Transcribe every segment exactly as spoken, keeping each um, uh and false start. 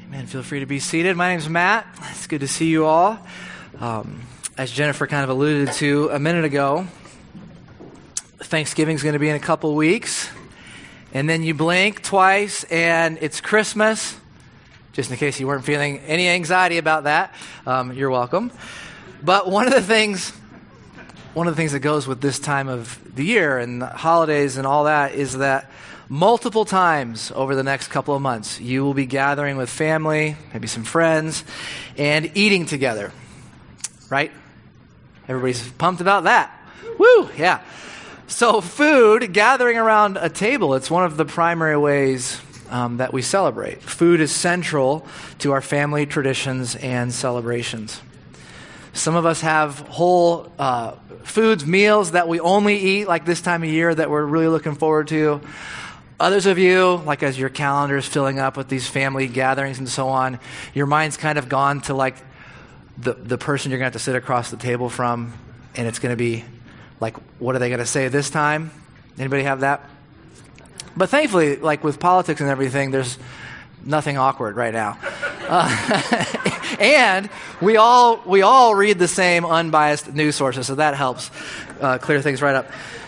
Amen. Feel free to be seated. My name's Matt. It's good to see you all. Um, as Jennifer kind of alluded to a minute ago, Thanksgiving's going to be in a couple weeks. And then you blink twice and it's Christmas. Just in case you weren't feeling any anxiety about that, um, you're welcome. But one of the things, one of the things that goes with this time of the year and the holidays and all that is that multiple times over the next couple of months, you will be gathering with family, maybe some friends, and eating together, right? Everybody's pumped about that. Woo, yeah. So food, gathering around a table, it's one of the primary ways um, that we celebrate. Food is central to our family traditions and celebrations. Some of us have whole uh, foods, meals that we only eat like this time of year that we're really looking forward to. Others of you, like as your calendar is filling up with these family gatherings and so on, your mind's kind of gone to like the, the person you're going to have to sit across the table from, and it's going to be like, what are they going to say this time? Anybody have that? But thankfully, like with politics and everything, there's nothing awkward right now. Uh, and we all we all read the same unbiased news sources, so that helps uh, clear things right up.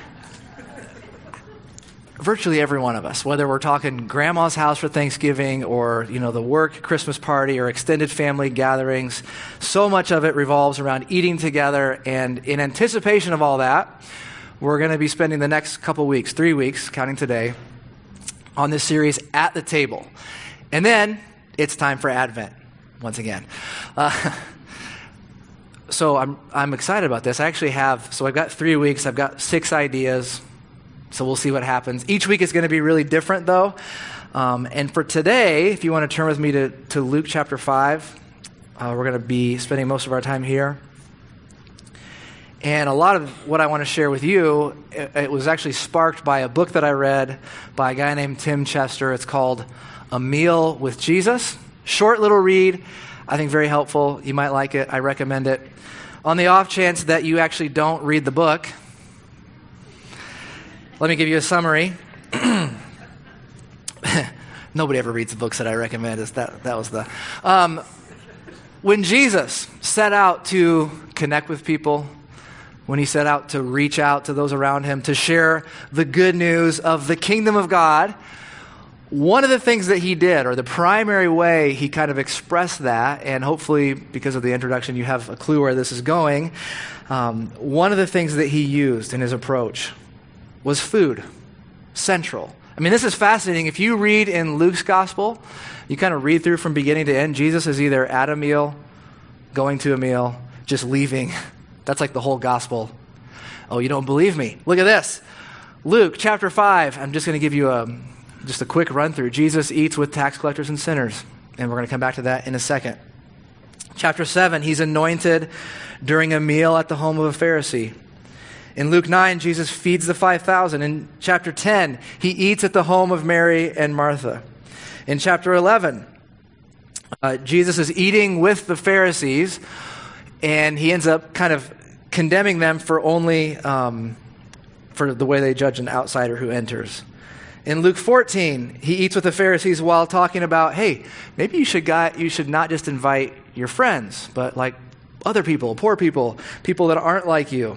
Virtually every one of us, whether we're talking grandma's house for Thanksgiving or, you know, the work Christmas party or extended family gatherings, so much of it revolves around eating together. And in anticipation of all that, we're going to be spending the next couple weeks, three weeks, counting today, on this series At the Table. And then it's time for Advent once again. Uh, so I'm I'm excited about this. I actually have, so I've got three weeks. I've got six ideas. So we'll see what happens. Each week is going to be really different, though. Um, and for today, if you want to turn with me to, to Luke chapter five, uh, we're going to be spending most of our time here. And a lot of what I want to share with you, it, it was actually sparked by a book that I read by a guy named Tim Chester. It's called A Meal with Jesus. Short little read. I think very helpful. You might like it. I recommend it. On the off chance that you actually don't read the book, let me give you a summary. Nobody ever reads the books that I recommend. That, that was the... Um, when Jesus set out to connect with people, when he set out to reach out to those around him, to share the good news of the kingdom of God, one of the things that he did, or the primary way he kind of expressed that, and hopefully because of the introduction you have a clue where this is going, um, one of the things that he used in his approach was food, central. I mean, this is fascinating. If you read in Luke's gospel, you kind of read through from beginning to end, Jesus is either at a meal, going to a meal, just leaving. That's like the whole gospel. Oh, you don't believe me? Look at this. Luke chapter five, I'm just going to give you a, just a quick run through. Jesus eats with tax collectors and sinners, and we're going to come back to that in a second. Chapter seven, he's anointed during a meal at the home of a Pharisee. In Luke nine, Jesus feeds the five thousand. In chapter ten, he eats at the home of Mary and Martha. In chapter eleven, uh, Jesus is eating with the Pharisees, and he ends up kind of condemning them for only um, for the way they judge an outsider who enters. In Luke fourteen, he eats with the Pharisees while talking about, hey, maybe you should got, you should not just invite your friends, but like other people, poor people, people that aren't like you.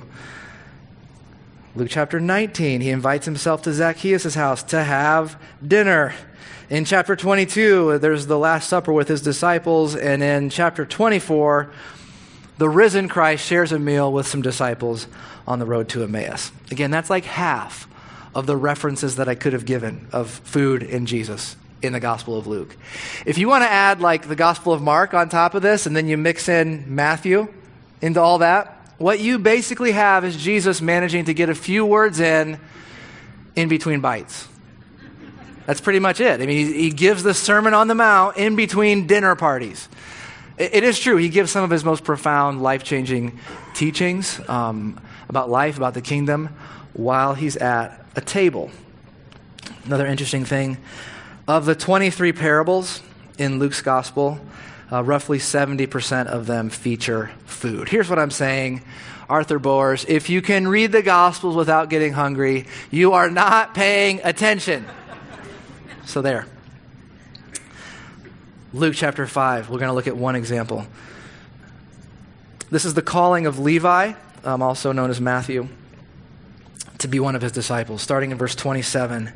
Luke chapter nineteen, he invites himself to Zacchaeus' house to have dinner. In chapter twenty-two, there's the Last Supper with his disciples. And in chapter twenty-four, the risen Christ shares a meal with some disciples on the road to Emmaus. Again, that's like half of the references that I could have given of food in Jesus in the Gospel of Luke. If you want to add like the Gospel of Mark on top of this, and then you mix in Matthew into all that, what you basically have is Jesus managing to get a few words in in between bites. That's pretty much it. I mean, he, he gives the Sermon on the Mount in between dinner parties. It, it is true. He gives some of his most profound, life-changing teachings um, about life, about the kingdom, while he's at a table. Another interesting thing, of the twenty-three parables in Luke's gospel, Uh, roughly seventy percent of them feature food. Here's what I'm saying. Arthur Boers, if you can read the Gospels without getting hungry, you are not paying attention. So there. Luke chapter five, we're going to look at one example. This is the calling of Levi, um, also known as Matthew, to be one of his disciples, starting in verse twenty-seven.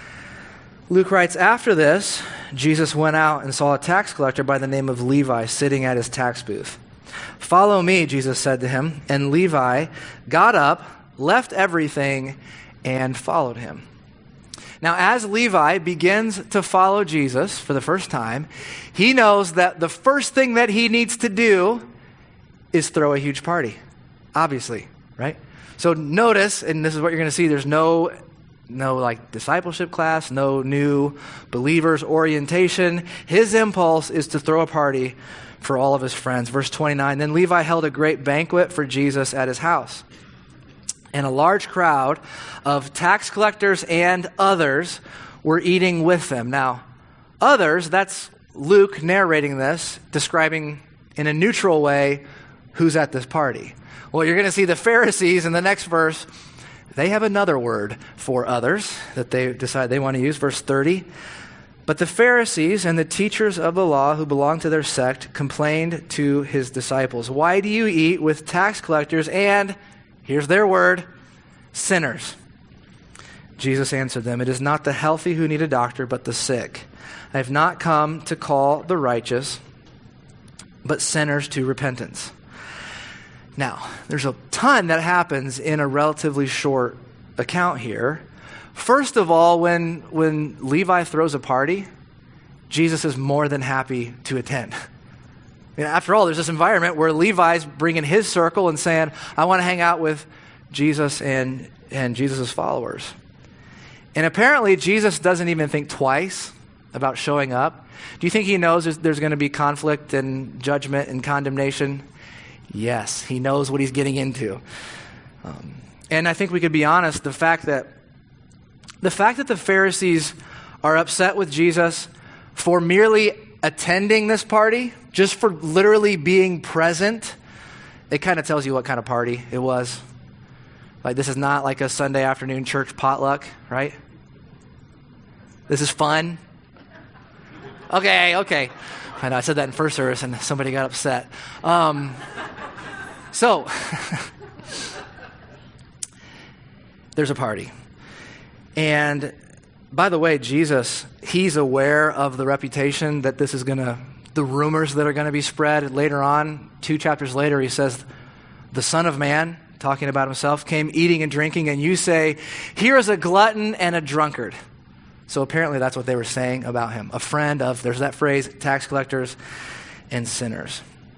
Luke writes, "After this, Jesus went out and saw a tax collector by the name of Levi sitting at his tax booth. 'Follow me,' Jesus said to him, and Levi got up, left everything, and followed him." Now, as Levi begins to follow Jesus for the first time, he knows that the first thing that he needs to do is throw a huge party, obviously, right? So notice, and this is what you're going to see, there's no no like discipleship class, no new believers orientation. His impulse is to throw a party for all of his friends. Verse twenty-nine, "Then Levi held a great banquet for Jesus at his house. And a large crowd of tax collectors and others were eating with them." Now, others, that's Luke narrating this, describing in a neutral way who's at this party. Well, you're going to see the Pharisees in the next verse. They have another word for others that they decide they want to use. Verse thirty, "But the Pharisees and the teachers of the law who belonged to their sect complained to his disciples, 'Why do you eat with tax collectors and,'" here's their word, "'sinners?' Jesus answered them, 'It is not the healthy who need a doctor, but the sick. I have not come to call the righteous, but sinners to repentance.'" Now, there's a ton that happens in a relatively short account here. First of all, when, when Levi throws a party, Jesus is more than happy to attend. You know, after all, there's this environment where Levi's bringing his circle and saying, "I want to hang out with Jesus and, and Jesus' followers." And apparently, Jesus doesn't even think twice about showing up. Do you think he knows there's, there's going to be conflict and judgment and condemnation? Yes, he knows what he's getting into. Um, and I think we could be honest, the fact that the fact that the Pharisees are upset with Jesus for merely attending this party, just for literally being present, it kind of tells you what kind of party it was. Like, this is not like a Sunday afternoon church potluck, right? This is fun. Okay, okay. I know I said that in first service and somebody got upset. Um, so, there's a party. And by the way, Jesus, he's aware of the reputation that this is going to, the rumors that are going to be spread. Later on, two chapters later, he says, "The Son of Man," talking about himself, "came eating and drinking, and you say, 'Here is a glutton and a drunkard.'" So apparently that's what they were saying about him. A friend of, there's that phrase, tax collectors and sinners.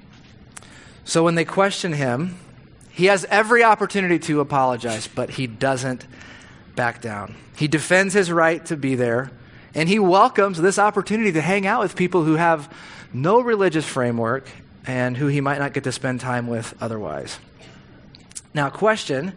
So when they question him, he has every opportunity to apologize, but he doesn't back down. He defends his right to be there, and he welcomes this opportunity to hang out with people who have no religious framework and who he might not get to spend time with otherwise. Now, question,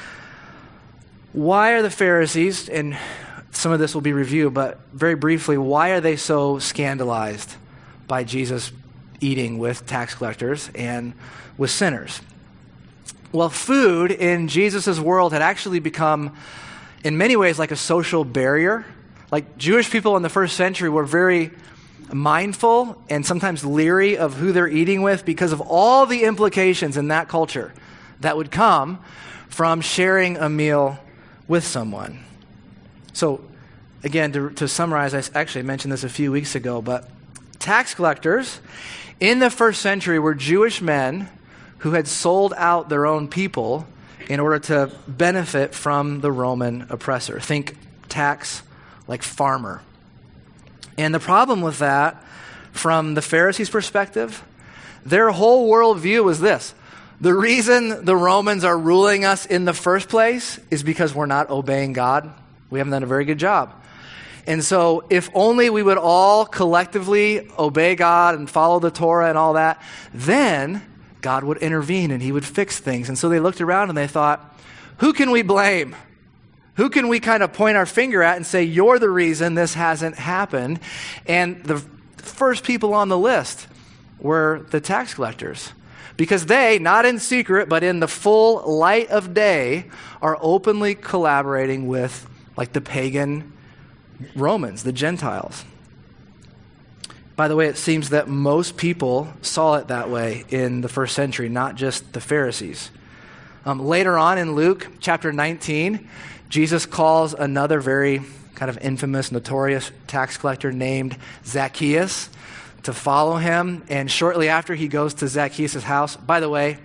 why are the Pharisees, and some of this will be reviewed, but very briefly, why are they so scandalized by Jesus eating with tax collectors and with sinners? Well, food in Jesus' world had actually become, in many ways, like a social barrier. Like, Jewish people in the first century were very mindful and sometimes leery of who they're eating with because of all the implications in that culture that would come from sharing a meal with someone. So, again, to, to summarize, I actually mentioned this a few weeks ago, but tax collectors in the first century were Jewish men who had sold out their own people in order to benefit from the Roman oppressor. Think tax like farmer. And the problem with that, from the Pharisees' perspective, their whole worldview was this: the reason the Romans are ruling us in the first place is because we're not obeying God. We haven't done a very good job. And so if only we would all collectively obey God and follow the Torah and all that, then God would intervene and he would fix things. And so they looked around and they thought, who can we blame? Who can we kind of point our finger at and say, you're the reason this hasn't happened? And the first people on the list were the tax collectors. Because they, not in secret, but in the full light of day, are openly collaborating with like the pagan Romans, the Gentiles. By the way, it seems that most people saw it that way in the first century, not just the Pharisees. Um, later on in Luke chapter nineteen, Jesus calls another very kind of infamous, notorious tax collector named Zacchaeus to follow him. And shortly after, he goes to Zacchaeus' house. By the way,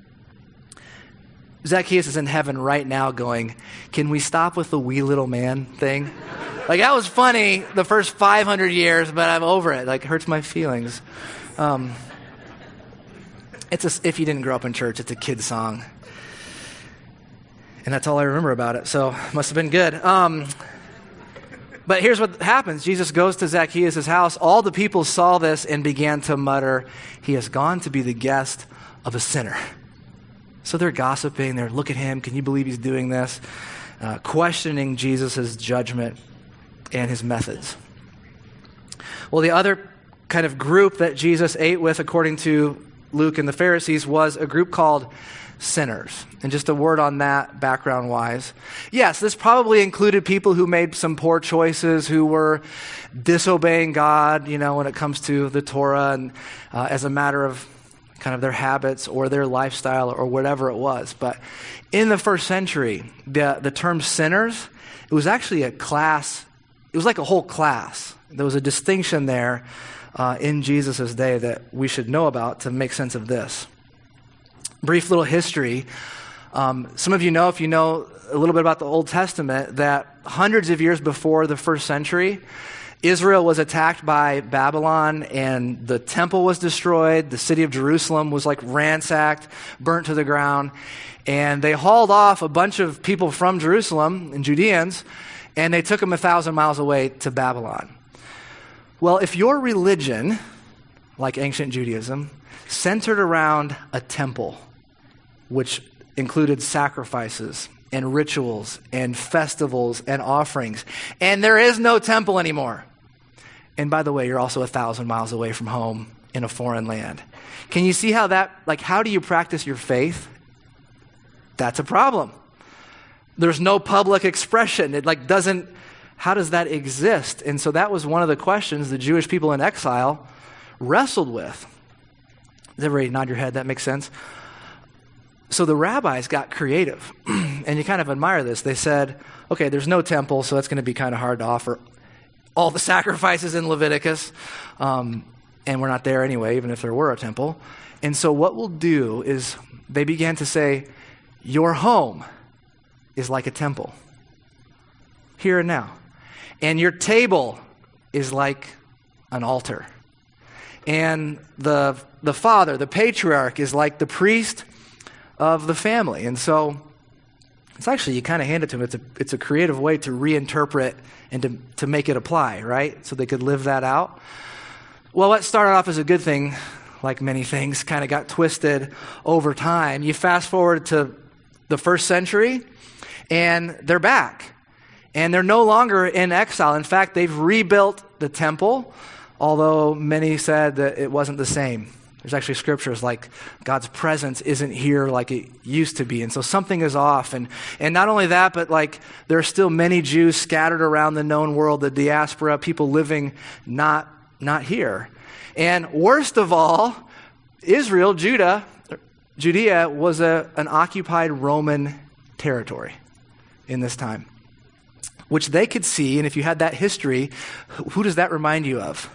Zacchaeus is in heaven right now going, can we stop with the wee little man thing? Like, that was funny the first five hundred years, but I'm over it. Like, it hurts my feelings. Um, it's a, if you didn't grow up in church, it's a kid's song. And that's all I remember about it, so must have been good. Um, but here's what happens. Jesus goes to Zacchaeus' house. All the people saw this and began to mutter, he has gone to be the guest of a sinner. So they're gossiping. They're, look at him. Can you believe he's doing this? Uh, questioning Jesus' judgment and his methods. Well, the other kind of group that Jesus ate with, according to Luke and the Pharisees, was a group called sinners. And just a word on that background-wise. Yes, this probably included people who made some poor choices, who were disobeying God, you know, when it comes to the Torah and uh, as a matter of kind of their habits or their lifestyle or whatever it was. But in the first century, the, the term sinners, it was actually a class. It was like a whole class. There was a distinction there uh, in Jesus' day that we should know about to make sense of this. Brief little history. Um, some of you know, if you know a little bit about the Old Testament, that hundreds of years before the first century, Israel was attacked by Babylon and the temple was destroyed. The city of Jerusalem was like ransacked, burnt to the ground. And they hauled off a bunch of people from Jerusalem and Judeans, and they took them a thousand miles away to Babylon. Well, if your religion, like ancient Judaism, centered around a temple, which included sacrifices and rituals and festivals and offerings, and there is no temple anymore. And by the way, you're also a thousand miles away from home in a foreign land. Can you see how that, like, how do you practice your faith? That's a problem. There's no public expression. It like doesn't, how does that exist? And so that was one of the questions the Jewish people in exile wrestled with. Does everybody nod your head? That makes sense? So the rabbis got creative, and you kind of admire this. They said, okay, there's no temple, so that's going to be kind of hard to offer all the sacrifices in Leviticus, um, and we're not there anyway, even if there were a temple. And so what we'll do is they began to say, your home is like a temple, here and now. And your table is like an altar. And the the father, the patriarch, is like the priest of the family. And so it's actually, you kind of hand it to them. It's a, it's a creative way to reinterpret and to, to make it apply, right? So they could live that out. Well, what started off as a good thing, like many things, kind of got twisted over time. You fast forward to the first century, and they're back. And they're no longer in exile. In fact, they've rebuilt the temple, although many said that it wasn't the same. There's actually scriptures like God's presence isn't here like it used to be. And so something is off. And, and not only that, but like there are still many Jews scattered around the known world, the diaspora, people living not, not here. And worst of all, Israel, Judah, Judea was a, an occupied Roman territory in this time, which they could see. And if you had that history, who does that remind you of?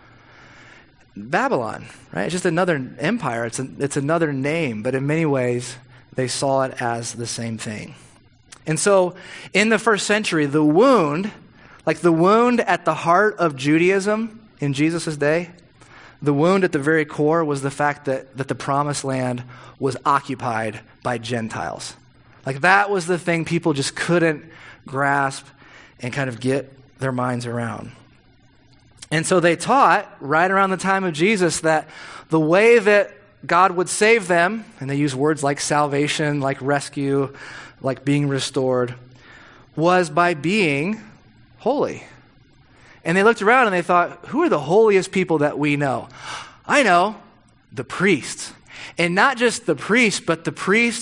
Babylon, right? It's just another empire. It's a, it's another name, but in many ways, they saw it as the same thing. And so in the first century, the wound, like the wound at the heart of Judaism in Jesus' day, the wound at the very core was the fact that, that the promised land was occupied by Gentiles. Like that was the thing people just couldn't grasp and kind of get their minds around. And so they taught right around the time of Jesus that the way that God would save them, and they use words like salvation, like rescue, like being restored, was by being holy. And they looked around and they thought, who are the holiest people that we know? I know, the priests. And not just the priests, but the priests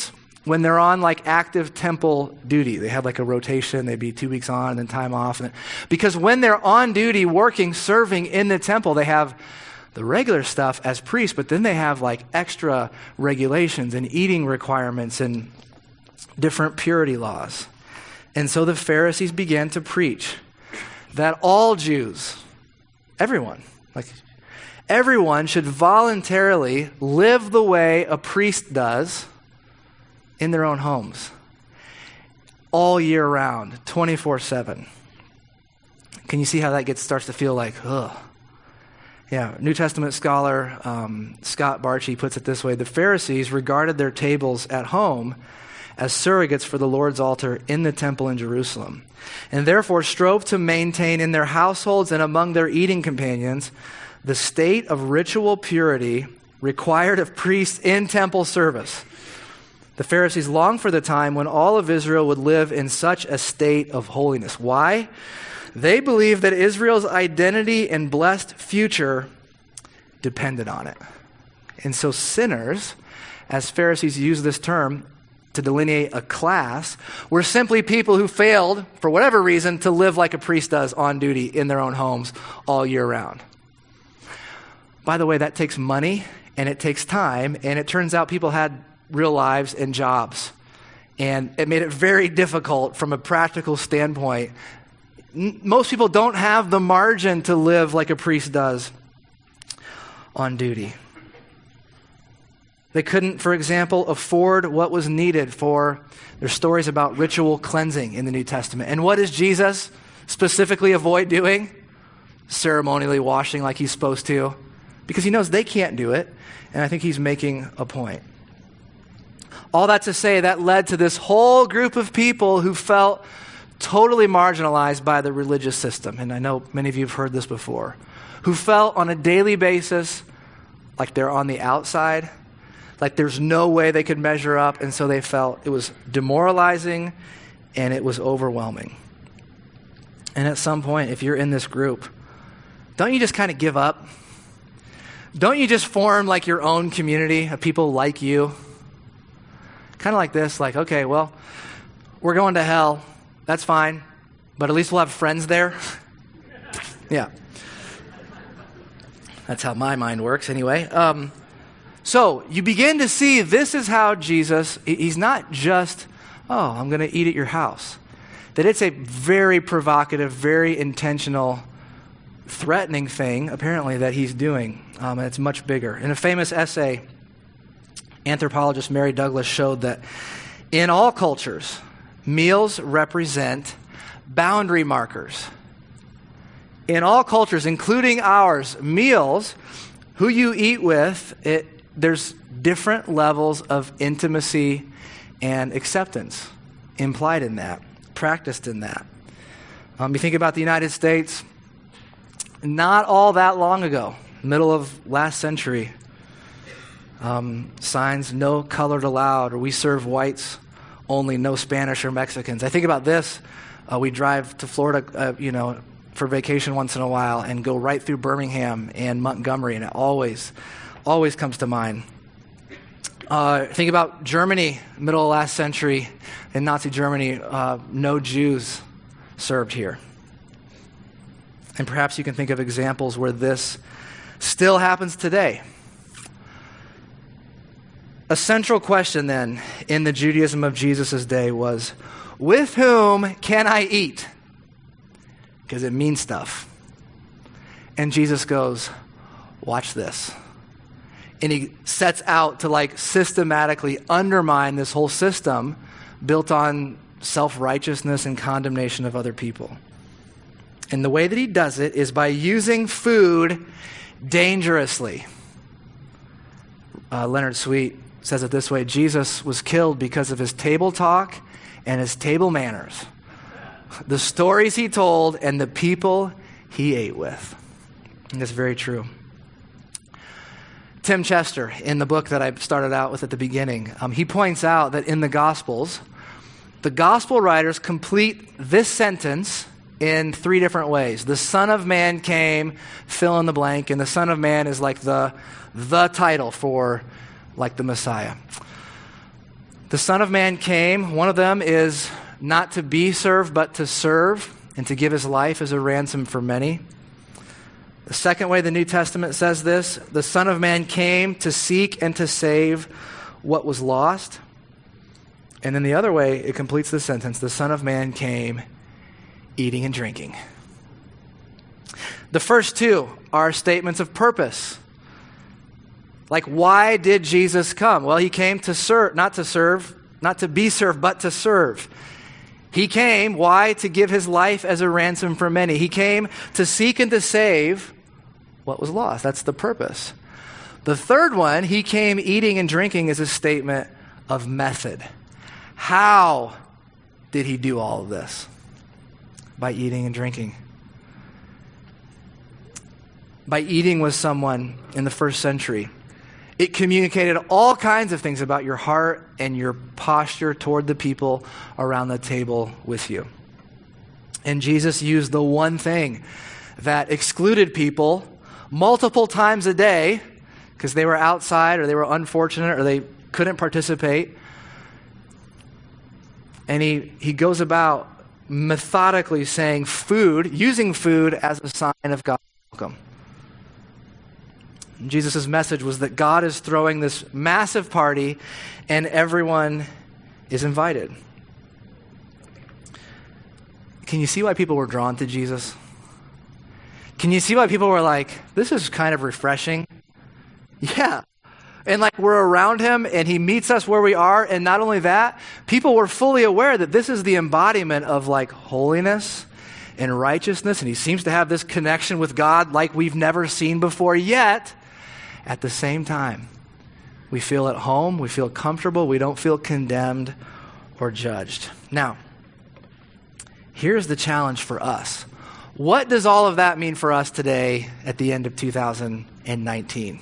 when they're on like active temple duty. They had like a rotation. They'd be two weeks on and then time off. And because when they're on duty, working, serving in the temple, they have the regular stuff as priests, but then they have like extra regulations and eating requirements and different purity laws. And so the Pharisees began to preach that all Jews, everyone, like everyone should voluntarily live the way a priest does in their own homes, all year round, twenty-four seven. Can you see how that gets starts to feel like, ugh? Yeah, New Testament scholar um, Scott Barchi puts it this way: the Pharisees regarded their tables at home as surrogates for the Lord's altar in the temple in Jerusalem, and therefore strove to maintain in their households and among their eating companions the state of ritual purity required of priests in temple service. The Pharisees longed for the time when all of Israel would live in such a state of holiness. Why? They believed that Israel's identity and blessed future depended on it. And so sinners, as Pharisees use this term to delineate a class, were simply people who failed, for whatever reason, to live like a priest does on duty in their own homes all year round. By the way, that takes money and it takes time, and it turns out people had real lives and jobs. And it made it very difficult from a practical standpoint. N- most people don't have the margin to live like a priest does on duty. They couldn't, for example, afford what was needed for, there's stories about ritual cleansing in the New Testament. And what does Jesus specifically avoid doing? Ceremonially washing like he's supposed to. Because he knows they can't do it. And I think he's making a point. All that to say, that led to this whole group of people who felt totally marginalized by the religious system. And I know many of you have heard this before. Who felt on a daily basis like they're on the outside, like there's no way they could measure up, and so they felt it was demoralizing and it was overwhelming. And at some point, if you're in this group, don't you just kind of give up? Don't you just form like your own community of people like you? Kind of like this, like, okay, well, we're going to hell. That's fine. But at least we'll have friends there. Yeah. That's how my mind works anyway. Um, so you begin to see this is how Jesus, he's not just, oh, I'm going to eat at your house. That it's a very provocative, very intentional, threatening thing, apparently, that he's doing. Um, and it's much bigger. In a famous essay, anthropologist Mary Douglas showed that in all cultures, meals represent boundary markers. In all cultures, including ours, meals, who you eat with, it, there's different levels of intimacy and acceptance implied in that, practiced in that. Um, you think about the United States, not all that long ago, middle of last century, um, signs, no colored allowed, or we serve whites only, no Spanish or Mexicans. I think about this. Uh, we drive to Florida, uh, you know, for vacation once in a while and go right through Birmingham and Montgomery, and it always, always comes to mind. Uh, think about Germany, middle of last century, in Nazi Germany, uh, no Jews served here. And perhaps you can think of examples where this still happens today. A central question then in the Judaism of Jesus' day was, with whom can I eat? Because it means stuff. And Jesus goes, watch this. And he sets out to like systematically undermine this whole system built on self-righteousness and condemnation of other people. And the way that he does it is by using food dangerously. Uh, Leonard Sweet says it this way: Jesus was killed because of his table talk and his table manners. The stories he told and the people he ate with. And that's very true. Tim Chester, in the book that I started out with at the beginning, um, he points out that in the Gospels, the Gospel writers complete this sentence in three different ways. The Son of Man came, fill in the blank, and the Son of Man is like the, the title for like the Messiah. The Son of Man came. One of them is not to be served, but to serve and to give his life as a ransom for many. The second way the New Testament says this, the Son of Man came to seek and to save what was lost. And then the other way, it completes the sentence, the Son of Man came eating and drinking. The first two are statements of purpose. Like, why did Jesus come? Well, he came to serve, not to serve, not to be served, but to serve. He came, why? To give his life as a ransom for many. He came to seek and to save what was lost. That's the purpose. The third one, he came eating and drinking, is a statement of method. How did he do all of this? By eating and drinking. By eating with someone in the first century, it communicated all kinds of things about your heart and your posture toward the people around the table with you. And Jesus used the one thing that excluded people multiple times a day because they were outside or they were unfortunate or they couldn't participate. And he, he goes about methodically saying food, using food as a sign of God's welcome. Jesus' message was that God is throwing this massive party and everyone is invited. Can you see why people were drawn to Jesus? Can you see why people were like, this is kind of refreshing? Yeah. And like we're around him and he meets us where we are. And not only that, people were fully aware that this is the embodiment of like holiness and righteousness. And he seems to have this connection with God like we've never seen before. Yet, at the same time, we feel at home, we feel comfortable, we don't feel condemned or judged. Now, here's the challenge for us. What does all of that mean for us today at the end of two thousand nineteen?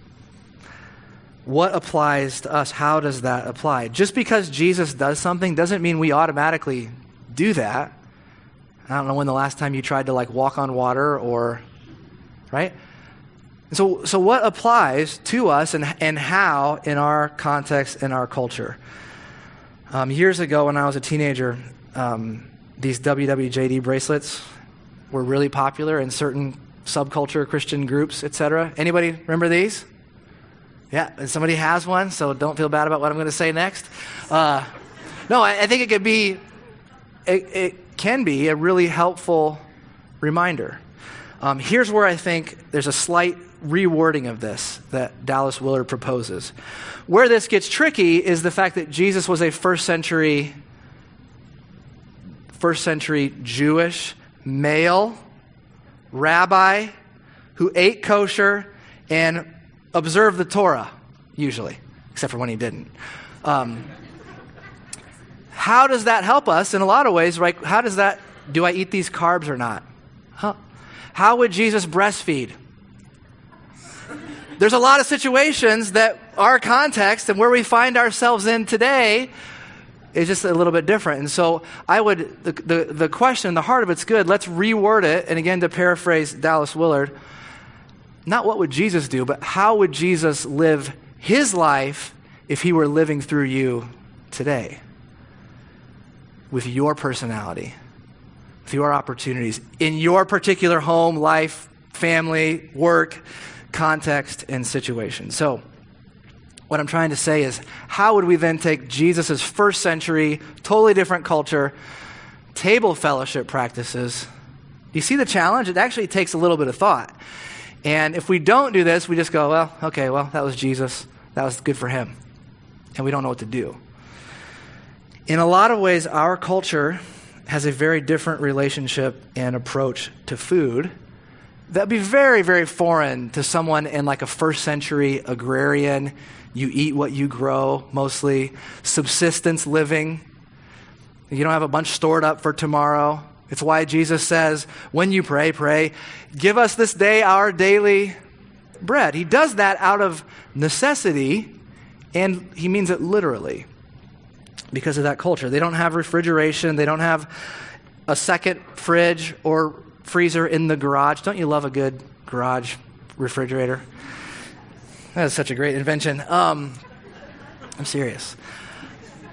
What applies to us? How does that apply? Just because Jesus does something doesn't mean we automatically do that. I don't know when the last time you tried to like walk on water or, right? So, so what applies to us and, and how in our context, in our culture? Um, years ago when I was a teenager, um, these W W J D bracelets were really popular in certain subculture Christian groups, et cetera. Anybody remember these? Yeah, and somebody has one, so don't feel bad about what I'm going to say next. Uh, no, I, I think it could be, it, it can be a really helpful reminder. Um, here's where I think there's a slight rewording of this that Dallas Willard proposes. Where this gets tricky is the fact that Jesus was a first century, first century Jewish male rabbi who ate kosher and observed the Torah, usually, except for when he didn't. Um, how does that help us in a lot of ways, right? How does that, do I eat these carbs or not? Huh? How would Jesus breastfeed? There's a lot of situations that our context and where we find ourselves in today is just a little bit different. And so I would, the, the, the question, the heart of it's good. Let's reword it. And again, to paraphrase Dallas Willard, not what would Jesus do, but how would Jesus live his life if he were living through you today? With your personality, with your opportunities, in your particular home, life, family, work, context, and situation. So what I'm trying to say is, how would we then take Jesus' first century, totally different culture, table fellowship practices? Do you see the challenge? It actually takes a little bit of thought. And if we don't do this, we just go, well, okay, well, that was Jesus. That was good for him. And we don't know what to do. In a lot of ways, our culture has a very different relationship and approach to food that'd be very, very foreign to someone in like a first century agrarian, you eat what you grow, mostly subsistence living. You don't have a bunch stored up for tomorrow. It's why Jesus says, when you pray, pray, give us this day our daily bread. He does that out of necessity, and he means it literally because of that culture. They don't have refrigeration. They don't have a second fridge or freezer in the garage. Don't you love a good garage refrigerator? That is such a great invention. Um, I'm serious.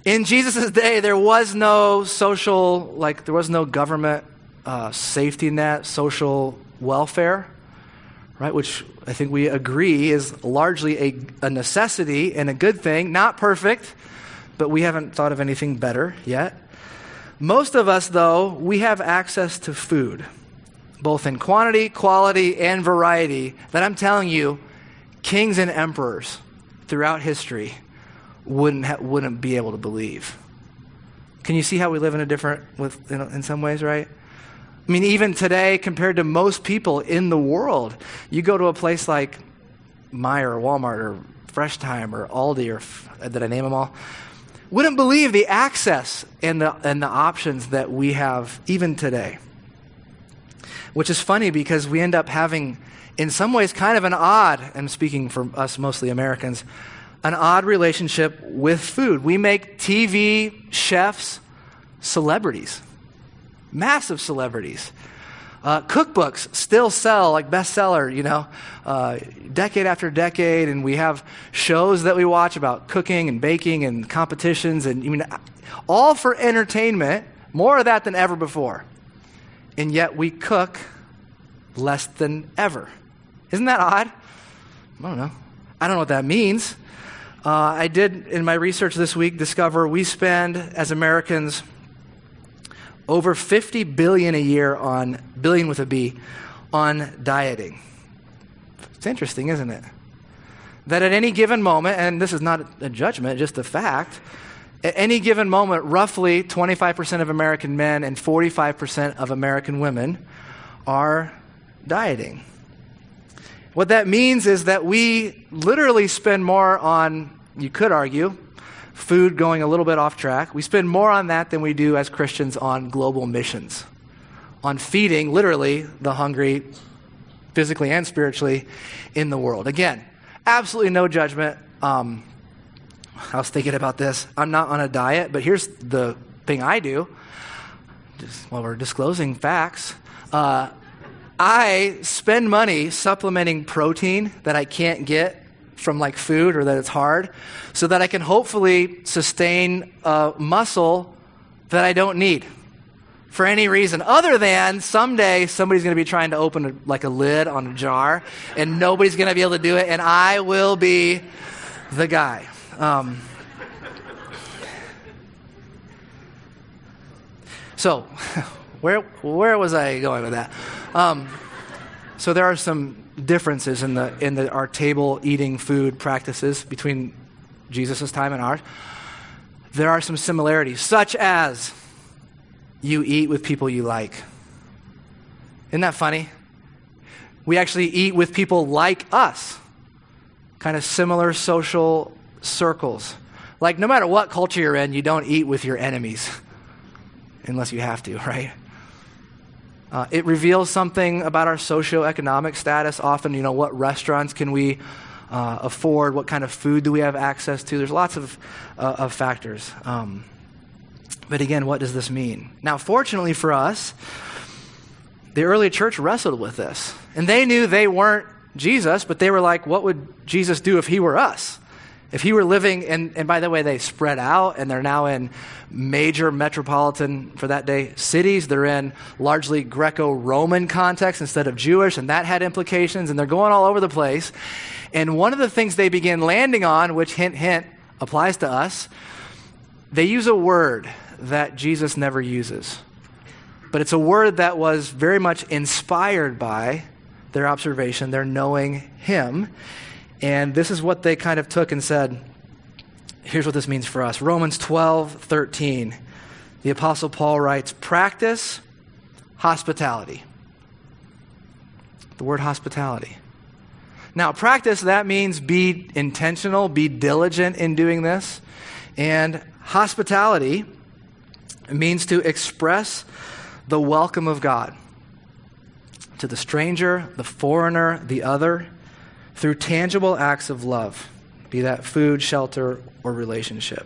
In Jesus' day, there was no social, like there was no government uh, safety net, social welfare, right? Which I think we agree is largely a, a necessity and a good thing. Not perfect, but we haven't thought of anything better yet. Most of us, though, we have access to food, both in quantity, quality, and variety, that I'm telling you, kings and emperors throughout history wouldn't ha- wouldn't be able to believe. Can you see how we live in a different, with in, in some ways, right? I mean, even today, compared to most people in the world, you go to a place like Meijer or Walmart or Fresh Time or Aldi, or did I name them all? Wouldn't believe the access and the and the options that we have even today. Which is funny because we end up having, in some ways, kind of an odd, and speaking for us mostly Americans, an odd relationship with food. We make T V chefs celebrities. Massive celebrities. Uh, cookbooks still sell like bestseller, you know, uh, decade after decade, and we have shows that we watch about cooking and baking and competitions, and I mean, all for entertainment, more of that than ever before. And yet we cook less than ever. Isn't that odd? I don't know. I don't know what that means. Uh, I did, in my research this week, discover we spend, as Americans, over fifty billion dollars a year on, billion with a B, on dieting. It's interesting, isn't it? That at any given moment, and this is not a judgment, just a fact, at any given moment, roughly twenty-five percent of American men and forty-five percent of American women are dieting. What that means is that we literally spend more on, you could argue, food going a little bit off track. We spend more on that than we do as Christians on global missions, on feeding literally the hungry, physically and spiritually, in the world. Again, absolutely no judgment. Um, I was thinking about this. I'm not on a diet, but here's the thing I do. Just while we're disclosing facts, uh, I spend money supplementing protein that I can't get from like food or that it's hard, so that I can hopefully sustain a muscle that I don't need for any reason other than someday somebody's going to be trying to open a, like a lid on a jar, and nobody's going to be able to do it, and I will be the guy. Um, so, where where was I going with that? Um, so there are some differences in the in the our table eating food practices between Jesus' time and ours. There are some similarities, such as you eat with people you like. Isn't that funny? We actually eat with people like us, kind of similar social circles. Like no matter what culture you're in, you don't eat with your enemies unless you have to, right? Uh, it reveals something about our socioeconomic status. Often, you know, what restaurants can we uh, afford? What kind of food do we have access to? There's lots of, uh, of factors. Um, but again, what does this mean? Now, fortunately for us, the early church wrestled with this. And they knew they weren't Jesus, but they were like, what would Jesus do if he were us? If he were living, and, and by the way, they spread out, and they're now in major metropolitan, for that day, cities. They're in largely Greco-Roman context instead of Jewish, and that had implications, and they're going all over the place. And one of the things they began landing on, which hint, hint, applies to us, they use a word that Jesus never uses. But it's a word that was very much inspired by their observation, their knowing him. And this is what they kind of took and said, here's what this means for us. Romans twelve thirteen, the Apostle Paul writes, practice hospitality. The word hospitality. Now, practice, that means be intentional, be diligent in doing this. And hospitality means to express the welcome of God to the stranger, the foreigner, the other, through tangible acts of love, be that food, shelter, or relationship.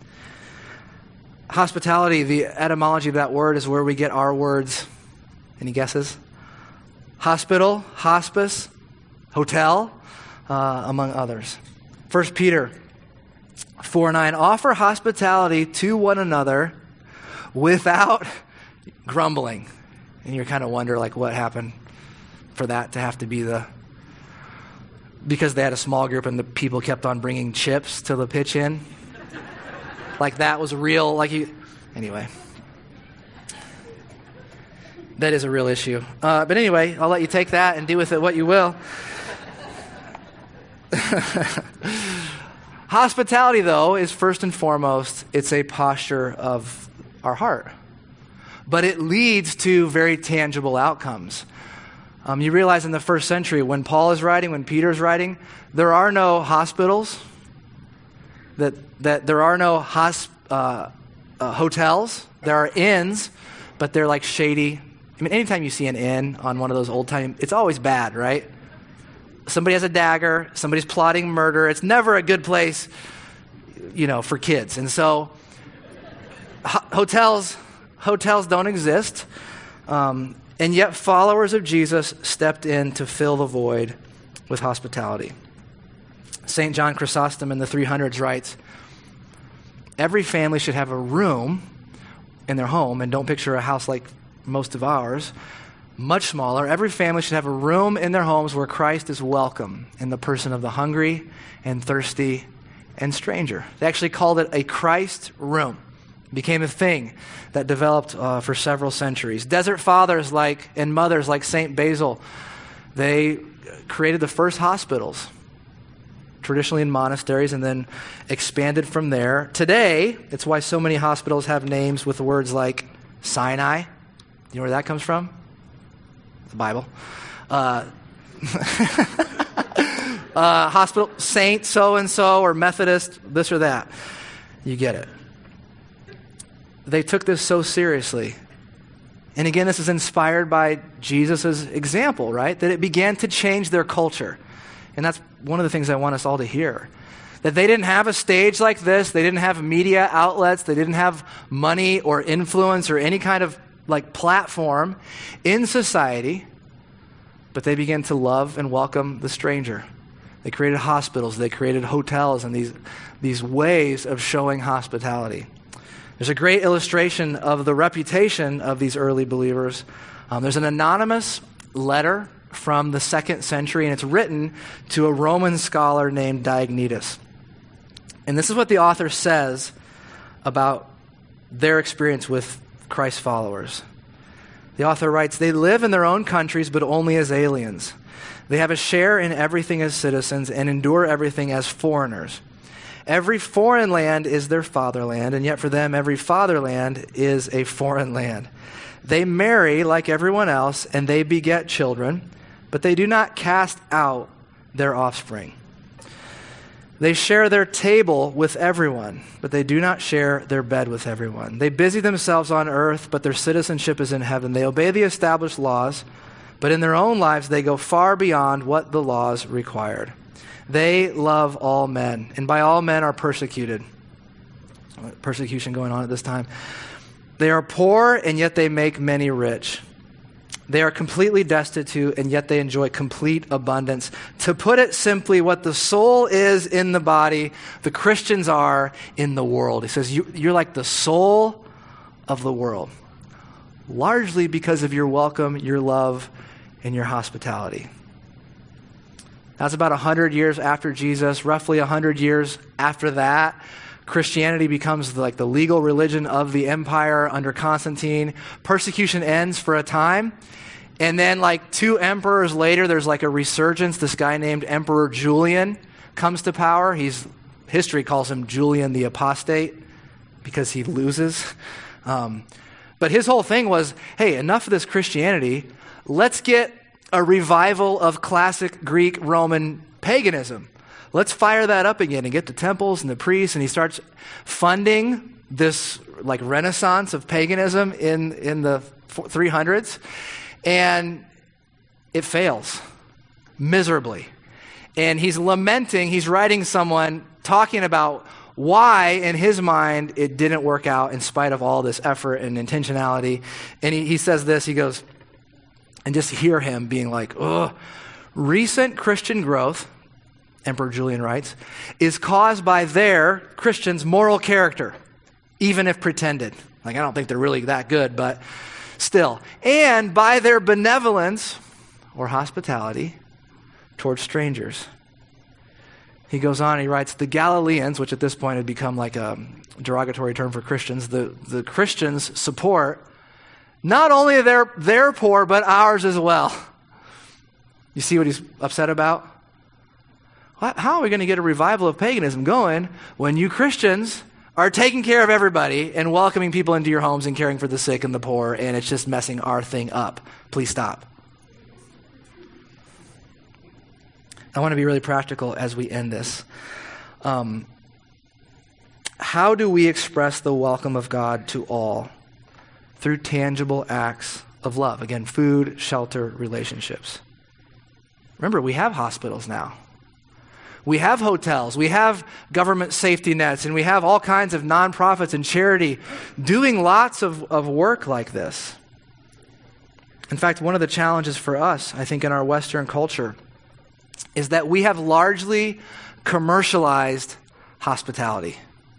Hospitality, the etymology of that word is where we get our words. Any guesses? Hospital, hospice, hotel, uh, among others. First Peter four nine, offer hospitality to one another without grumbling. And you kind of wonder, like, what happened for that to have to be the, because they had a small group and the people kept on bringing chips to the pitch in. Like that was real, like you, anyway. That is a real issue. Uh, but anyway, I'll let you take that and do with it what you will. Hospitality, though, is first and foremost, it's a posture of our heart. But it leads to very tangible outcomes. Um, you realize in the first century, when Paul is writing, when Peter's writing, there are no hospitals, that that there are no hosp- uh, uh, hotels. There are inns, but they're like shady. I mean, anytime you see an inn on one of those old time, it's always bad, right? Somebody has a dagger, somebody's plotting murder. It's never a good place, you know, for kids. And so ho- hotels, hotels don't exist. Um, and yet followers of Jesus stepped in to fill the void with hospitality. Saint John Chrysostom in the three hundreds writes, every family should have a room in their home, and don't picture a house like most of ours, much smaller. Every family should have a room in their homes where Christ is welcome in the person of the hungry and thirsty and stranger. They actually called it a Christ room. It became a thing that developed uh, for several centuries. Desert fathers like and mothers like Saint Basil, they created the first hospitals, traditionally in monasteries, and then expanded from there. Today, it's why so many hospitals have names with words like Sinai. You know where that comes from? The Bible. Uh, uh, hospital, Saint so-and-so, or Methodist, this or that. You get it. They took this so seriously. And again, this is inspired by Jesus' example, right? That it began to change their culture. And that's one of the things I want us all to hear. That they didn't have a stage like this. They didn't have media outlets. They didn't have money or influence or any kind of like platform in society. But they began to love and welcome the stranger. They created hospitals. They created hotels and these, these ways of showing hospitality. There's a great illustration of the reputation of these early believers. Um, there's an anonymous letter from the second century, and it's written to a Roman scholar named Diognetus. And this is what the author says about their experience with Christ's followers. The author writes, they live in their own countries, but only as aliens. They have a share in everything as citizens and endure everything as foreigners. Every foreign land is their fatherland, and yet for them, every fatherland is a foreign land. They marry like everyone else, and they beget children, but they do not cast out their offspring. They share their table with everyone, but they do not share their bed with everyone. They busy themselves on earth, but their citizenship is in heaven. They obey the established laws, but in their own lives they go far beyond what the laws required. They love all men, and by all men are persecuted. Persecution going on at this time. They are poor, and yet they make many rich. They are completely destitute, and yet they enjoy complete abundance. To put it simply, what the soul is in the body, the Christians are in the world. He says, you, you're like the soul of the world, largely because of your welcome, your love, and your hospitality. That's about one hundred years after Jesus. Roughly one hundred years after that, Christianity becomes like the legal religion of the empire under Constantine. Persecution ends for a time. And then like two emperors later, there's like a resurgence. This guy named Emperor Julian comes to power. He's history calls him Julian the Apostate because he loses. Um, but his whole thing was, hey, enough of this Christianity. Let's get a revival of classic Greek Roman paganism. Let's fire that up again and get the temples and the priests. And he starts funding this like renaissance of paganism in, in the three hundreds. And it fails miserably. And he's lamenting, he's writing someone talking about why in his mind it didn't work out in spite of all this effort and intentionality. And he, he says this, he goes, and just hear him being like, ugh, recent Christian growth Emperor Julian writes, is caused by their, Christians' moral character, even if pretended. Like, I don't think they're really that good, but still. And by their benevolence or hospitality towards strangers. He goes on, he writes, the Galileans, which at this point had become like a derogatory term for Christians, the, the Christians support not only their, their poor, but ours as well. You see what he's upset about? How are we going to get a revival of paganism going when you Christians are taking care of everybody and welcoming people into your homes and caring for the sick and the poor, and it's just messing our thing up? Please stop. I want to be really practical as we end this. Um, how do we express the welcome of God to all? Through tangible acts of love. Again, food, shelter, relationships. Remember, we have hospitals now. We have hotels. We have government safety nets, and we have all kinds of nonprofits and charity doing lots of, of work like this. In fact, one of the challenges for us, I think, in our Western culture is that we have largely commercialized hospitality.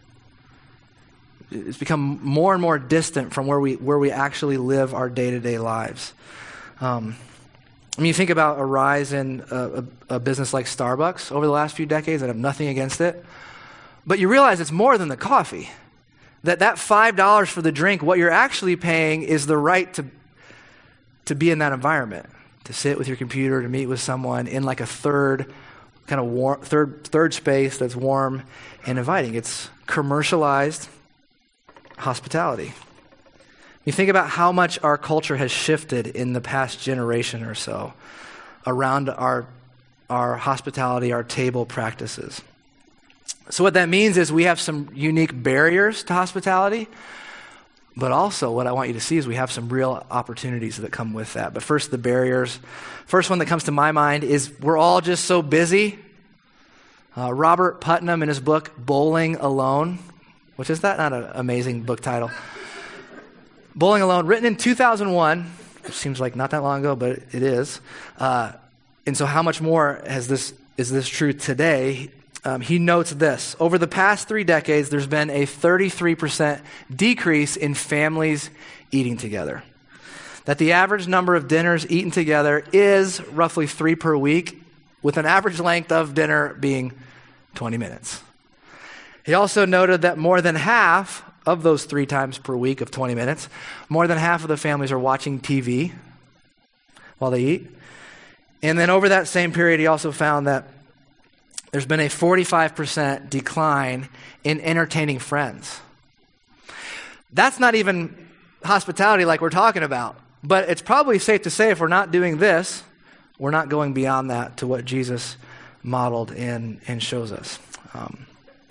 It's become more and more distant from where we where we actually live our day-to-day lives. Um, I mean, you think about a rise in a, a, a business like Starbucks over the last few decades. I have nothing against it. But you realize it's more than the coffee. That that five dollars for the drink, what you're actually paying is the right to, to be in that environment, to sit with your computer, to meet with someone in like a third kind of warm, third, third space that's warm and inviting. It's commercialized hospitality. You think about how much our culture has shifted in the past generation or so around our, our hospitality, our table practices. So what that means is we have some unique barriers to hospitality, but also what I want you to see is we have some real opportunities that come with that. But first, the barriers. First one that comes to my mind is we're all just so busy. Uh, Robert Putnam in his book, Bowling Alone, which is that not an amazing book title? Bowling Alone, written in two thousand one, which seems like not that long ago, but it is. Uh, and so how much more has this is this true today? Um, he notes this. Over the past three decades, there's been a thirty-three percent decrease in families eating together. That the average number of dinners eaten together is roughly three per week, with an average length of dinner being twenty minutes. He also noted that more than half of those three times per week of twenty minutes, more than half of the families are watching T V while they eat. And then over that same period, he also found that there's been a forty-five percent decline in entertaining friends. That's not even hospitality like we're talking about, but it's probably safe to say if we're not doing this, we're not going beyond that to what Jesus modeled and, and shows us. Um,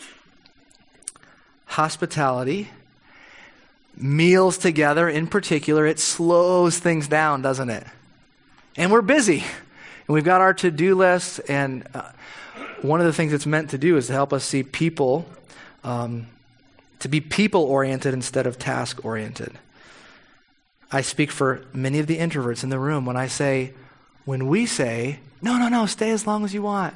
hospitality, meals together in particular, it slows things down, doesn't it? And we're busy. And we've got our to-do lists, and uh, one of the things it's meant to do is to help us see people, um, to be people-oriented instead of task-oriented. I speak for many of the introverts in the room when I say, when we say, no, no, no, stay as long as you want.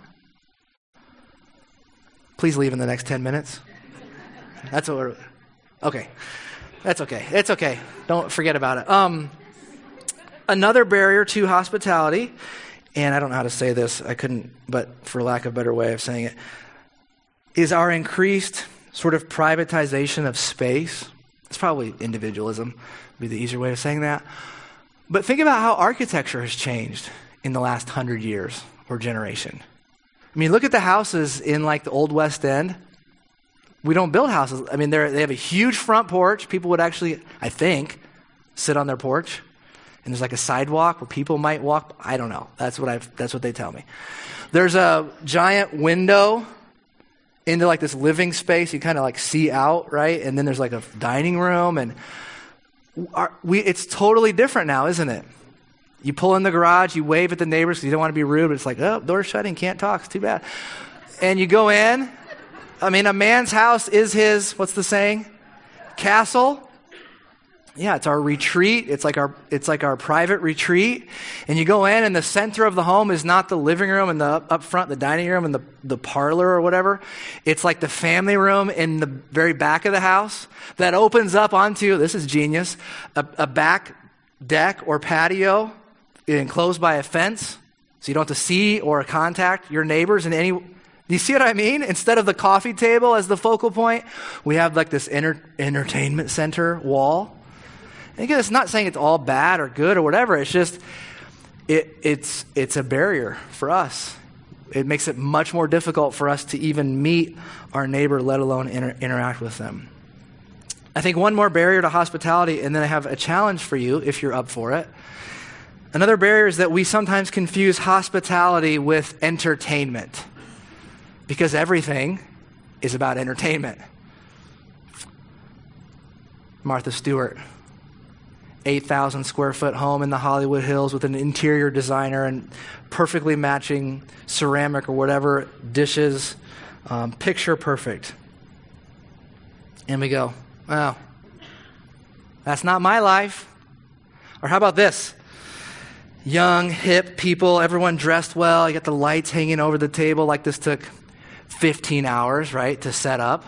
Please leave in the next ten minutes. That's what we're, okay. That's okay. It's okay. Don't forget about it. Um, another barrier to hospitality, and I don't know how to say this, I couldn't, but for lack of a better way of saying it, is our increased sort of privatization of space. It's probably individualism, would be the easier way of saying that. But think about how architecture has changed in the last hundred years or generation. I mean, look at the houses in like the old West End. We don't build houses. I mean, they they have a huge front porch. People would actually, I think, sit on their porch. And there's like a sidewalk where people might walk. I don't know. That's what I've. That's what they tell me. There's a giant window into like this living space. You kind of like see out, right? And then there's like a dining room, and our, we. It's totally different now, isn't it? You pull in the garage, you wave at the neighbors because you don't want to be rude, but it's like, oh, door's shutting, can't talk. It's too bad. And you go in. I mean, a man's house is his, what's the saying? Castle. Yeah, it's our retreat. It's like our it's like our private retreat. And you go in, and the center of the home is not the living room and the up, up front, the dining room and the, the parlor or whatever. It's like the family room in the very back of the house that opens up onto, this is genius, a, a back deck or patio enclosed by a fence. So you don't have to see or contact your neighbors in any... Do you see what I mean? Instead of the coffee table as the focal point, we have like this enter, entertainment center wall. And again, it's not saying it's all bad or good or whatever. It's just, it, it's, it's a barrier for us. It makes it much more difficult for us to even meet our neighbor, let alone inter- interact with them. I think one more barrier to hospitality, and then I have a challenge for you if you're up for it. Another barrier is that we sometimes confuse hospitality with entertainment, because everything is about entertainment. Martha Stewart, eight thousand square foot home in the Hollywood Hills with an interior designer and perfectly matching ceramic or whatever dishes, um, picture perfect. And we go, wow, that's not my life. Or how about this? Young, hip people, everyone dressed well. You got the lights hanging over the table like this took fifteen hours, right, to set up.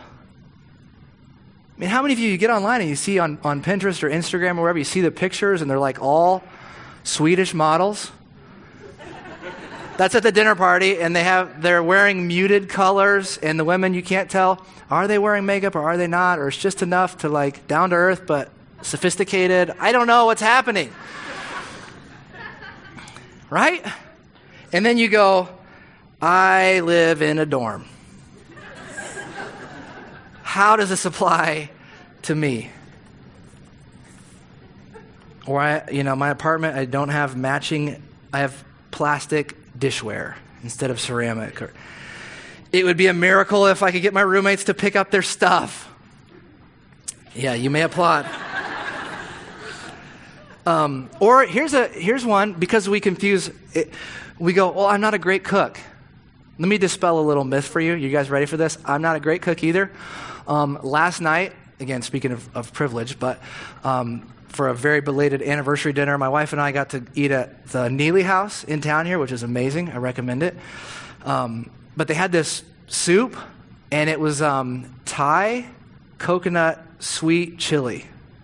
I mean, how many of you, you get online and you see on, on Pinterest or Instagram or wherever, you see the pictures and they're like all Swedish models? That's at the dinner party, and they have, they're wearing muted colors, and the women, you can't tell, are they wearing makeup or are they not? Or it's just enough to like down to earth but sophisticated. I don't know what's happening. Right? And then you go, I live in a dorm. How does this apply to me? Or I, you know, my apartment, I don't have matching, I have plastic dishware instead of ceramic. Or it would be a miracle if I could get my roommates to pick up their stuff. Yeah, you may applaud. um, or here's a here's one, because we confuse it, we go, well, I'm not a great cook. Let me dispel a little myth for you. You guys ready for this? I'm not a great cook either. Um, last night, again, speaking of, of privilege, but um, for a very belated anniversary dinner, my wife and I got to eat at the Neely House in town here, which is amazing. I recommend it. Um, but they had this soup, and it was um, Thai coconut sweet chili.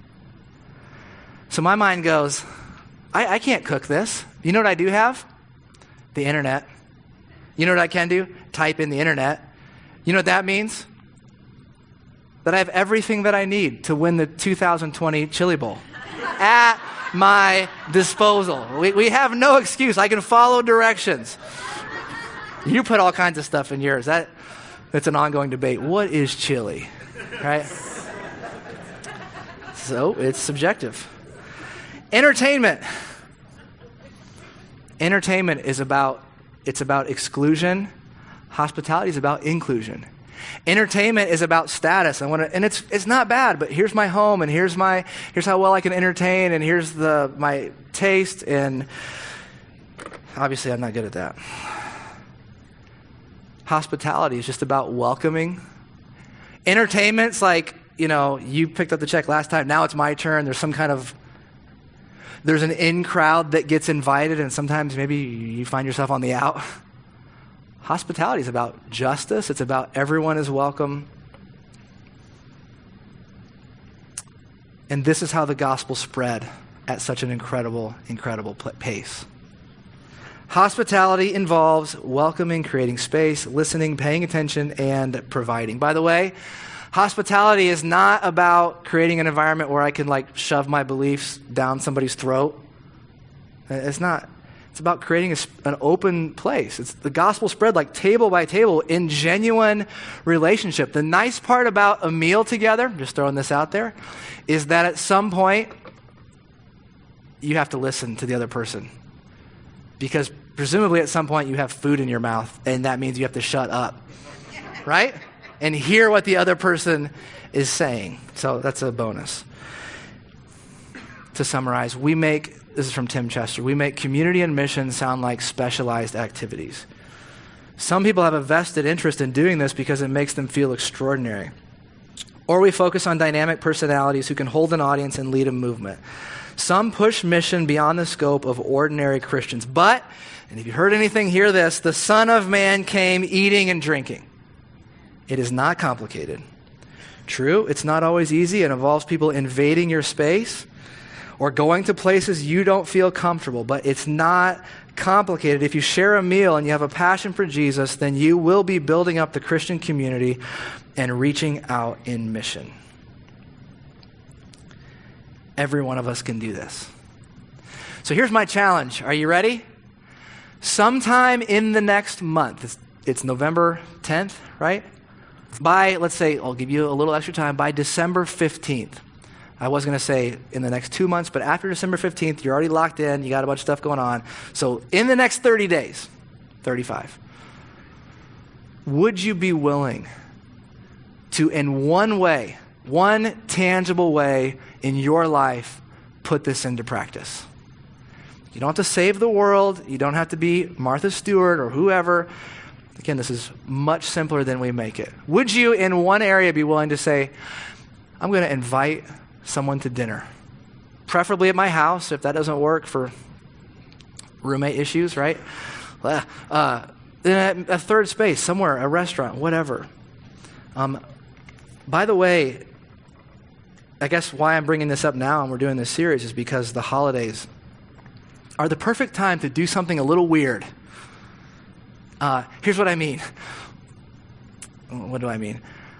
So my mind goes, I, I can't cook this. You know what I do have? The internet. You know what I can do? Type in the internet. You know what that means? That I have everything that I need to win the two thousand twenty Chili Bowl at my disposal. We, we have no excuse. I can follow directions. You put all kinds of stuff in yours. That that's an ongoing debate. What is chili? Right? So it's subjective. Entertainment. Entertainment is about It's about exclusion. Hospitality is about inclusion. Entertainment is about status. I want to, and it's it's not bad, but here's my home, and here's my here's how well I can entertain, and here's the my taste, and obviously I'm not good at that. Hospitality is just about welcoming. Entertainment's like, you know, you picked up the check last time, now it's my turn. There's some kind of There's an in crowd that gets invited, and sometimes maybe you find yourself on the out. Hospitality is about justice. It's about everyone is welcome. And this is how the gospel spread at such an incredible, incredible pace. Hospitality involves welcoming, creating space, listening, paying attention, and providing. By the way, hospitality is not about creating an environment where I can like shove my beliefs down somebody's throat. It's not. It's about creating a, an open place. It's the gospel spread like table by table in genuine relationship. The nice part about a meal together, just throwing this out there, is that at some point you have to listen to the other person. Because presumably at some point you have food in your mouth, and that means you have to shut up. Right? And hear what the other person is saying. So that's a bonus. To summarize, we make, this is from Tim Chester, we make community and mission sound like specialized activities. Some people have a vested interest in doing this because it makes them feel extraordinary. or we focus on dynamic personalities who can hold an audience and lead a movement. Some push mission beyond the scope of ordinary Christians. But, and if you heard anything, hear this, the Son of Man came eating and drinking. It is not complicated. True, it's not always easy. It involves people invading your space or going to places you don't feel comfortable, but it's not complicated. If you share a meal and you have a passion for Jesus, then you will be building up the Christian community and reaching out in mission. Every one of us can do this. So here's my challenge. Are you ready? Sometime in the next month, it's, it's November tenth, right? By, let's say, I'll give you a little extra time, by December fifteenth. I was going to say in the next two months, but after December fifteenth, you're already locked in, you got a bunch of stuff going on. So in the next thirty days, thirty-five, would you be willing to, in one way, one tangible way in your life, put this into practice? You don't have to save the world. You don't have to be Martha Stewart or whoever. Again, this is much simpler than we make it. Would you, in one area, be willing to say, I'm going to invite someone to dinner, preferably at my house, if that doesn't work for roommate issues, right? Uh, in a, a third space, somewhere, a restaurant, whatever. Um, by the way, I guess why I'm bringing this up now and we're doing this series is because the holidays are the perfect time to do something a little weird. Uh, here's what I mean. What do I mean?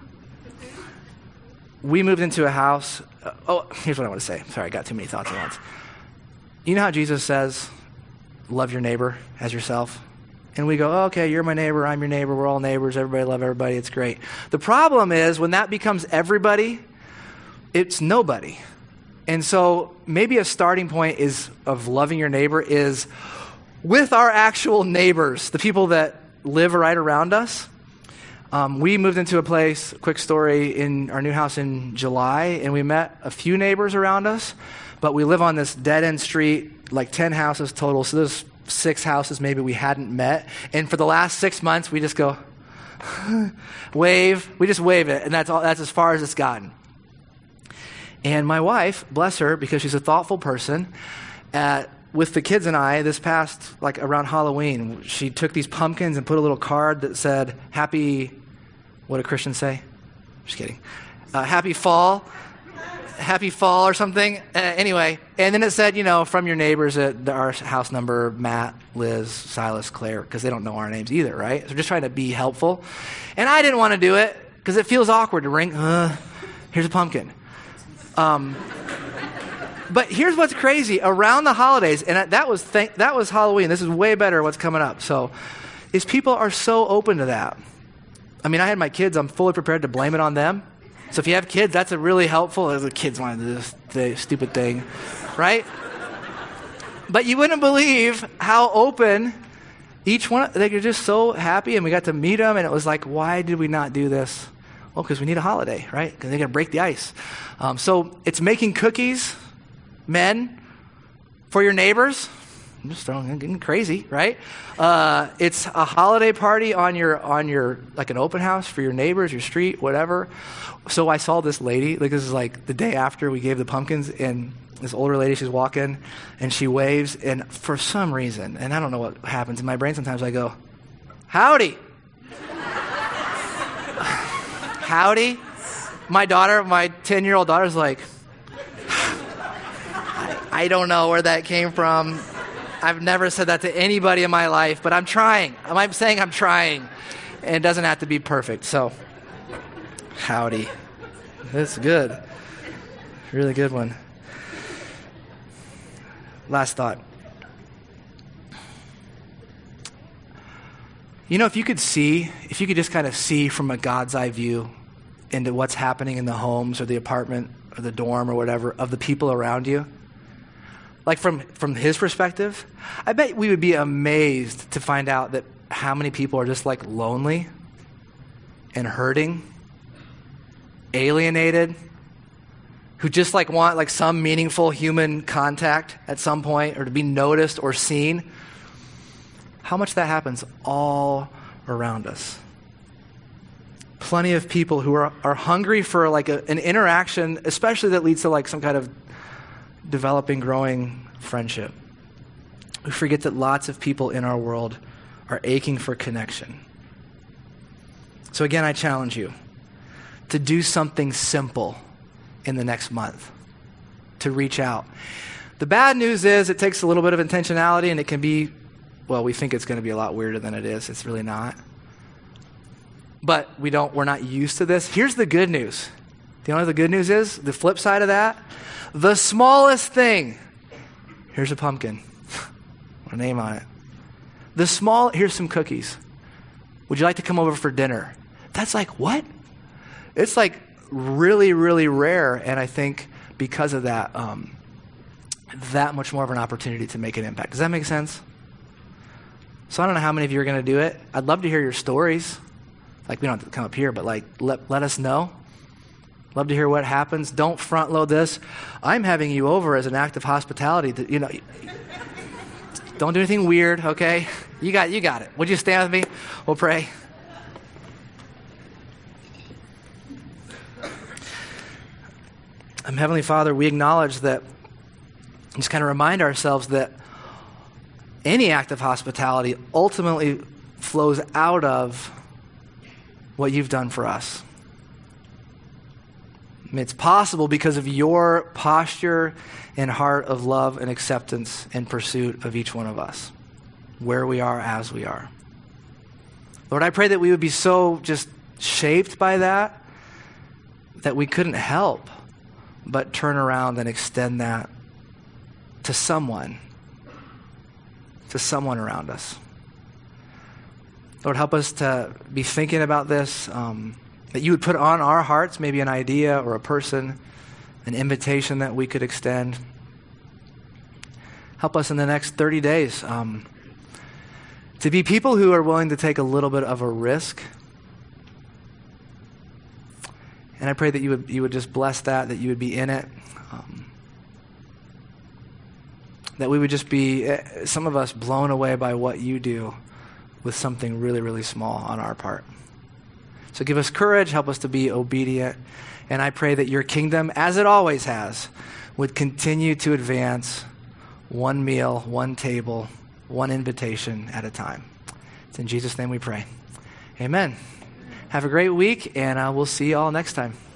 We moved into a house. Uh, oh, here's what I want to say. Sorry, I got too many thoughts at once. You know how Jesus says, love your neighbor as yourself? And we go, oh, okay, you're my neighbor, I'm your neighbor, we're all neighbors, everybody love everybody, it's great. The problem is when that becomes everybody, it's nobody. And so maybe a starting point is of loving your neighbor is with our actual neighbors, the people that live right around us. Um, we moved into a place, quick story, in our new house in July, and we met a few neighbors around us, but we live on this dead-end street, like ten houses total, so there's six houses maybe we hadn't met. And for the last six months, we just go, wave, we just wave it, and that's all. That's as far as it's gotten. And my wife, bless her, because she's a thoughtful person, uh, with the kids and I, this past, like around Halloween, she took these pumpkins and put a little card that said, happy, what do Christians say? Just kidding. Uh, happy fall, happy fall or something. Uh, anyway, and then it said, you know, from your neighbors at our house number, Matt, Liz, Silas, Claire, because they don't know our names either, right? So we're just trying to be helpful. And I didn't want to do it because it feels awkward to ring, uh, here's a pumpkin. Um, but here's what's crazy. Around the holidays, and that was th- that was Halloween. This is way better what's coming up. So, is people are so open to that. I mean, I had my kids. I'm fully prepared to blame it on them. So if you have kids, that's a really helpful. The kids want to do this the stupid thing, right? But you wouldn't believe how open each one. They were just so happy, and we got to meet them, and it was like, why did we not do this? Well, because we need a holiday, right? Because they're going to break the ice. Um, so it's making cookies, men, for your neighbors. I'm just throwing, getting crazy, right? Uh, it's a holiday party on your, on your, like an open house for your neighbors, your street, whatever. So I saw this lady, like this is like the day after we gave the pumpkins, and this older lady, she's walking, and she waves, and for some reason, and I don't know what happens in my brain, sometimes I go, howdy. Howdy. My daughter, my ten-year-old daughter's like, I, I don't know where that came from. I've never said that to anybody in my life, but I'm trying. I'm saying I'm trying. And it doesn't have to be perfect. So, howdy. That's good. Really good one. Last thought. You know, if you could see, if you could just kind of see from a God's eye view into what's happening in the homes or the apartment or the dorm or whatever of the people around you, like from, from his perspective, I bet we would be amazed to find out that how many people are just like lonely and hurting, alienated, who just like want like some meaningful human contact at some point or to be noticed or seen. How much that happens all around us. plenty of people who are, are hungry for like a, an interaction, especially that leads to like some kind of developing, growing friendship. We forget that lots of people in our world are aching for connection. So again, I challenge you to do something simple in the next month, to reach out. The bad news is it takes a little bit of intentionality, and it can be, well, we think it's going to be a lot weirder than it is. It's really not. But we don't, we're not used to this. Here's the good news. Do you know what the good news is? The flip side of that? The smallest thing. Here's a pumpkin. A name on it. The small, here's some cookies. Would you like to come over for dinner? That's like, what? It's like really, really rare. And I think because of that, um, that much more of an opportunity to make an impact. Does that make sense? So I don't know how many of you are going to do it. I'd love to hear your stories. Like, we don't have to come up here, but like, let, let us know. Love to hear what happens. Don't front load this. I'm having you over as an act of hospitality. To, you know, don't do anything weird, okay? You got, you got it. Would you stand with me? We'll pray. Um, Heavenly Father, we acknowledge that, just kind of remind ourselves that any act of hospitality ultimately flows out of what you've done for us. It's possible because of your posture and heart of love and acceptance and pursuit of each one of us, where we are as we are. Lord, I pray that we would be so just shaped by that, that we couldn't help but turn around and extend that to someone, to someone around us. Lord, help us to be thinking about this, um, that you would put on our hearts maybe an idea or a person, an invitation that we could extend. Help us in the next thirty days um, to be people who are willing to take a little bit of a risk. And I pray that you would you would just bless that, that you would be in it. Um, that we would just be, some of us, blown away by what you do with something really, really small on our part. So give us courage, help us to be obedient, and I pray that your kingdom, as it always has, would continue to advance one meal, one table, one invitation at a time. It's in Jesus' name we pray. Amen. Have a great week, and uh, we'll see you all next time.